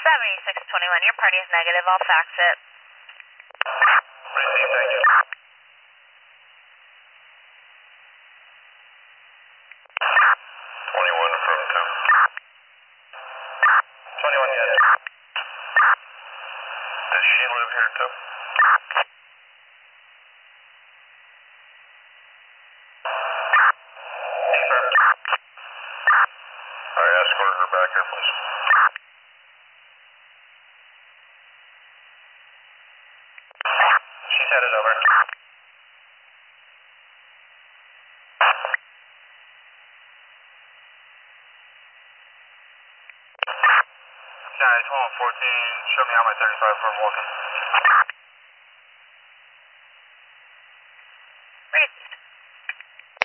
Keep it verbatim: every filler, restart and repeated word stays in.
seventy-six twenty-one, your party is negative. I'll fax it. Received, thank you. twenty-one affirmed, Tom. twenty-one, yes. Does she live here, too? Confirmed. All right, escort her back here, please. She's headed over. Guys, one fourteen, show me how my thirty-five from walking.